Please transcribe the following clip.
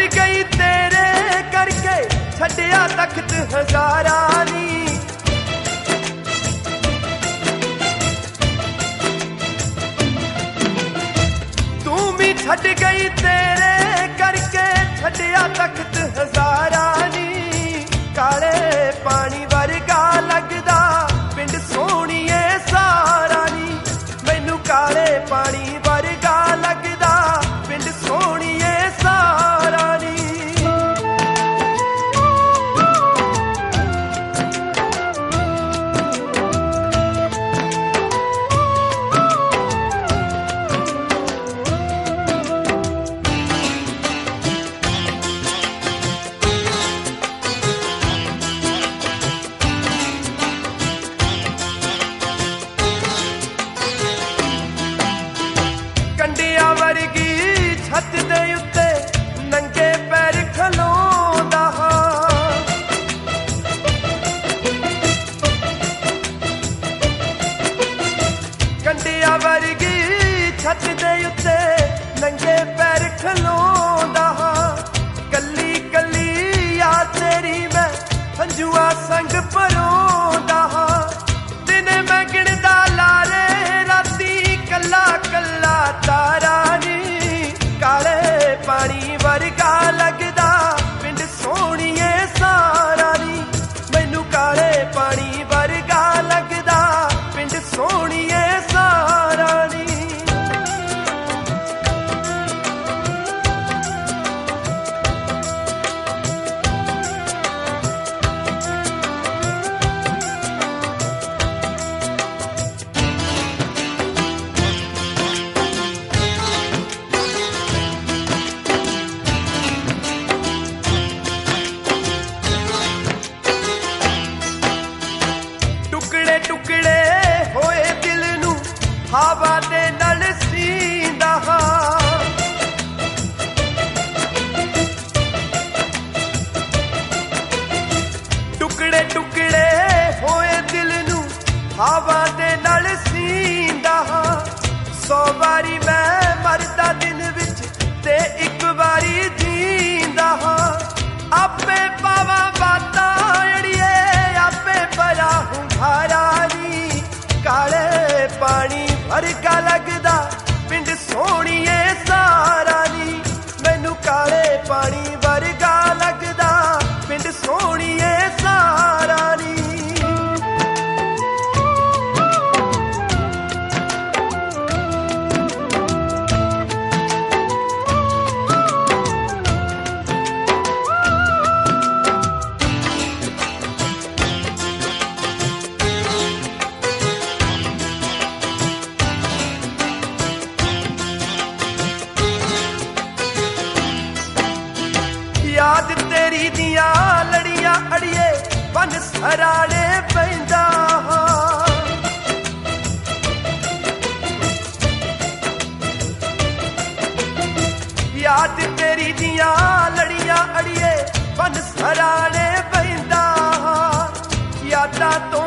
गई तेरे करके छड्डिया तख्त हजारा नी तू भी छड़ गई तेरे करके छड्डिया तख्त हजारा नी काले पानी वर्गा लगदा पिंड सोहणीए सारा नी मैनू काले पानी वर्गा लगदा पिंड सोहणीए सारा नी कंडिया वर्गी छत दे उत्ते नंगे पैर खलोंदा कंडिया वर्गी छत दे उत्ते नंगे पैर खलोंदा कली कली याद तेरी मैं हंजुआ संग भरोंदा दिन मैं गिणदा लारे राती कला कला तारा नी काले पानी वर्गा लगदा पिंड सोहणीए सारा नी मैनू काले पानी वर्गा लगदा पिंड सोहणीए सारा नी टुकड़े टुकड़े होए दिल नू हवा दे नाल सींदा टुकड़े टुकड़े होए दिल नू हवा दे नाल सींदा 100 वारी मैं मरदा दिन विच ते एक वारी जींदा आपे पावा बातां अड़िए आपे भरा हूं धारा नी काले पानी वर्गा लगदा पिंड सोहणीए सारा नी मैनू काले पानी वर्गा लगदा पिंड सोहणीए सारा नी याद तेरी दिया लड़ियां अड़िए बन सराणे पैंदा याद तेरी दिया लड़ियां अड़िए बन सराणे पैंदा यादां तो